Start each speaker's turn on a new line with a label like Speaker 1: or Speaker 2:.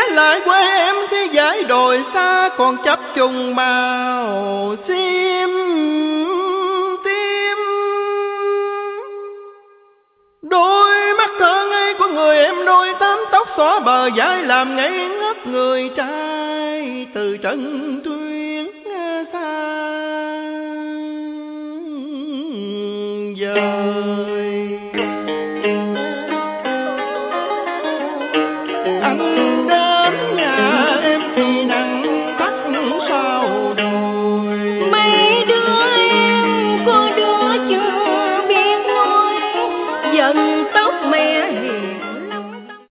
Speaker 1: lại quê em khi dải đồi xa, còn chấp trùng màu xiêm tím. Đôi mắt thơ ngây của người em, đôi tám tóc xõa bờ vai làm ngây ngất người trai từ trần tuyến xa giờ.